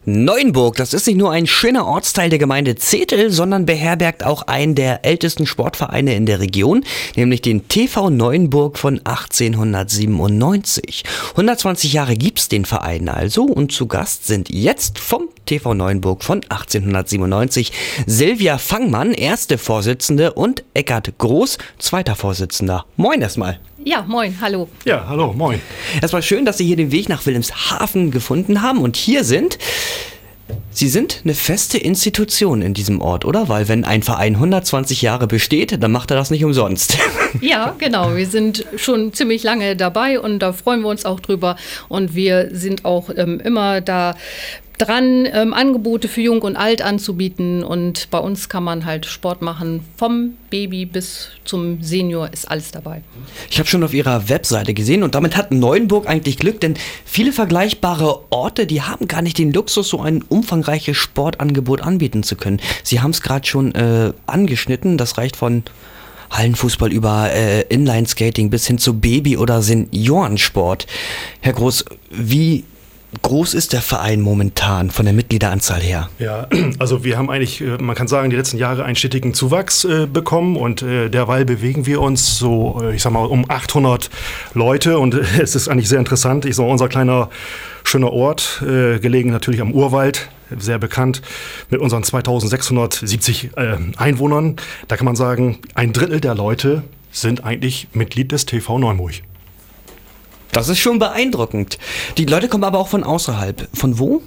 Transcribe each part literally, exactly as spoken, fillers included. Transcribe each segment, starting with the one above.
Neuenburg, das ist nicht nur ein schöner Ortsteil der Gemeinde Zetel, sondern beherbergt auch einen der ältesten Sportvereine in der Region, nämlich den T V Neuenburg von achtzehnhundertsiebenundneunzig. hundertzwanzig Jahre gibt's den Verein also und zu Gast sind jetzt vom T V Neuenburg von achtzehnhundertsiebenundneunzig Silvia Fangmann, erste Vorsitzende, und Eckart Groß, zweiter Vorsitzender. Moin erstmal. Ja, moin, hallo. Ja, hallo, moin. Erstmal schön, dass Sie hier den Weg nach Wilhelmshaven gefunden haben und hier sind. Sie sind eine feste Institution in diesem Ort, oder? Weil wenn ein Verein hundertzwanzig Jahre besteht, dann macht er das nicht umsonst. Ja, genau. Wir sind schon ziemlich lange dabei und da freuen wir uns auch drüber. Und wir sind auch ähm, immer da dran, ähm, Angebote für Jung und Alt anzubieten. Und bei uns kann man halt Sport machen, vom Baby bis zum Senior ist alles dabei. Ich habe schon auf Ihrer Webseite gesehen und damit hat Neuenburg eigentlich Glück, denn viele vergleichbare Orte, die haben gar nicht den Luxus, so ein umfangreiches Sportangebot anbieten zu können. Sie haben es gerade schon äh, angeschnitten, das reicht von Hallenfußball über äh, Inlineskating bis hin zu Baby- oder Seniorensport. Herr Groß, wie groß ist der Verein momentan von der Mitgliederanzahl her? Ja, also wir haben eigentlich, man kann sagen, die letzten Jahre einen stetigen Zuwachs äh, bekommen und äh, derweil bewegen wir uns so, äh, ich sag mal, um achthundert Leute und äh, es ist eigentlich sehr interessant. Ich sag mal, unser kleiner, schöner Ort, äh, gelegen natürlich am Urwald, sehr bekannt, mit unseren zweitausendsechshundertsiebzig äh, Einwohnern. Da kann man sagen, ein Drittel der Leute sind eigentlich Mitglied des T V Neuenburg. Das ist schon beeindruckend. Die Leute kommen aber auch von außerhalb. Von wo?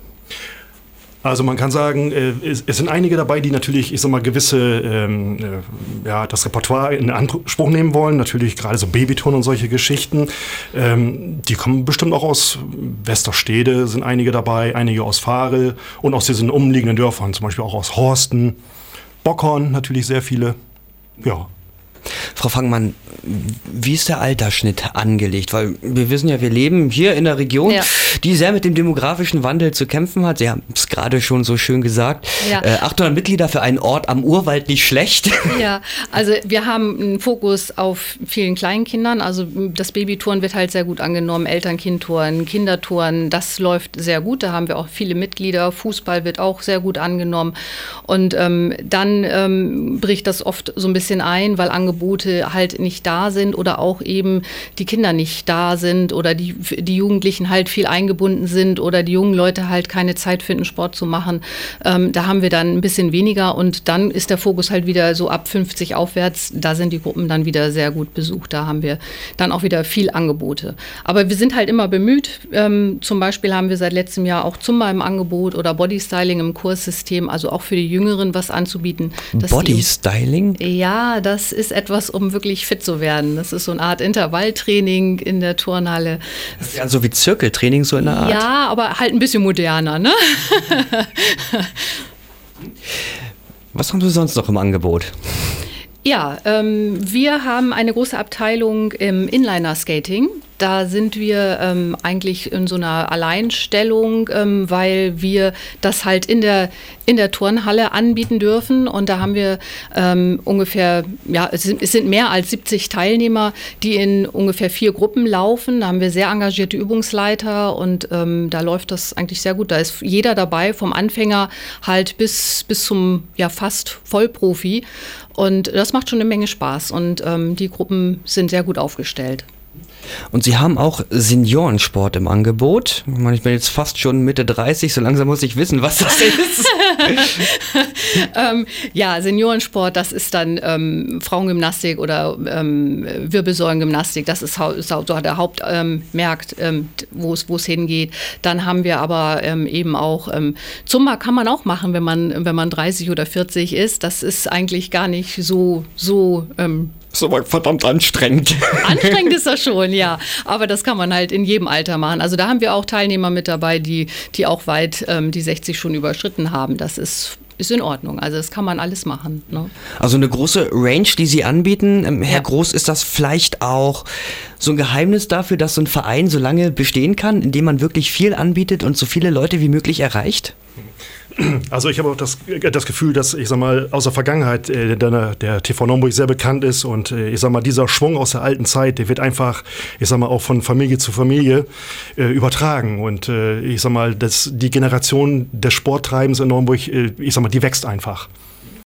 Also man kann sagen, es sind einige dabei, die natürlich, ich sag mal, gewisse, ähm, ja, das Repertoire in Anspruch nehmen wollen. Natürlich gerade so Babyturnen und solche Geschichten. Ähm, die kommen bestimmt auch aus Westerstede, sind einige dabei, einige aus Varel und aus diesen umliegenden Dörfern, zum Beispiel auch aus Horsten, Bockhorn natürlich sehr viele, ja. Frau Fangmann, wie ist der Altersschnitt angelegt? Weil wir wissen ja, wir leben hier in der Region, ja, die sehr mit dem demografischen Wandel zu kämpfen hat. Sie haben es gerade schon so schön gesagt. Ja. Äh, achthundert Mitglieder für einen Ort am Urwald, nicht schlecht. Ja, also wir haben einen Fokus auf vielen Kleinkindern. Also das Babytouren wird halt sehr gut angenommen, Eltern-Kind-Touren, Kindertouren, das läuft sehr gut. Da haben wir auch viele Mitglieder. Fußball wird auch sehr gut angenommen. Und ähm, dann ähm, bricht das oft so ein bisschen ein, weil Angebote halt nicht da sind oder auch eben die Kinder nicht da sind oder die, die Jugendlichen halt viel eingebunden sind oder die jungen Leute halt keine Zeit finden, Sport zu machen. Ähm, da haben wir dann ein bisschen weniger und dann ist der Fokus halt wieder so ab fünfzig aufwärts. Da sind die Gruppen dann wieder sehr gut besucht. Da haben wir dann auch wieder viel Angebote. Aber wir sind halt immer bemüht. Ähm, zum Beispiel haben wir seit letztem Jahr auch Zumba im Angebot oder Bodystyling im Kurssystem, also auch für die Jüngeren was anzubieten. Bodystyling? Ja, das ist etwas, um wirklich fit zu werden. Das ist so eine Art Intervalltraining in der Turnhalle. Ja, so wie Zirkeltraining so in der Art? Ja, aber halt ein bisschen moderner, ne? Was haben Sie sonst noch im Angebot? Ja, ähm, wir haben eine große Abteilung im Inliner-Skating. Da sind wir ähm, eigentlich in so einer Alleinstellung, ähm, weil wir das halt in der, in der Turnhalle anbieten dürfen. Und da haben wir ähm, ungefähr, ja, es sind, es sind mehr als siebzig Teilnehmer, die in ungefähr vier Gruppen laufen. Da haben wir sehr engagierte Übungsleiter und ähm, da läuft das eigentlich sehr gut. Da ist jeder dabei, vom Anfänger halt bis, bis zum ja, fast Vollprofi. Und das macht schon eine Menge Spaß und ähm, die Gruppen sind sehr gut aufgestellt. Und Sie haben auch Seniorensport im Angebot. Ich meine, ich bin jetzt fast schon Mitte dreißig, so langsam muss ich wissen, was das ist. ähm, ja, Seniorensport, das ist dann ähm, Frauengymnastik oder ähm, Wirbelsäulengymnastik. Das ist, ist so der Hauptmarkt, ähm, wo es wo es hingeht. Dann haben wir aber ähm, eben auch ähm, Zumba kann man auch machen, wenn man wenn man dreißig oder vierzig ist. Das ist eigentlich gar nicht so so ähm, Das ist aber verdammt anstrengend. Anstrengend ist das schon, ja. Aber das kann man halt in jedem Alter machen. Also da haben wir auch Teilnehmer mit dabei, die, die auch weit ähm, die sechzig schon überschritten haben. Das ist, ist in Ordnung. Also das kann man alles machen. Ne? Also eine große Range, die Sie anbieten. Ähm, Herr ja. Groß, ist das vielleicht auch so ein Geheimnis dafür, dass so ein Verein so lange bestehen kann, indem man wirklich viel anbietet und so viele Leute wie möglich erreicht? Also ich habe auch das, das Gefühl, dass, ich sag mal, aus der Vergangenheit äh, der, der T V Naumburg sehr bekannt ist und äh, ich sag mal, dieser Schwung aus der alten Zeit, der wird einfach, ich sag mal, auch von Familie zu Familie äh, übertragen und äh, ich sag mal, das, die Generation des Sporttreibens in Naumburg, äh, ich sag mal, die wächst einfach.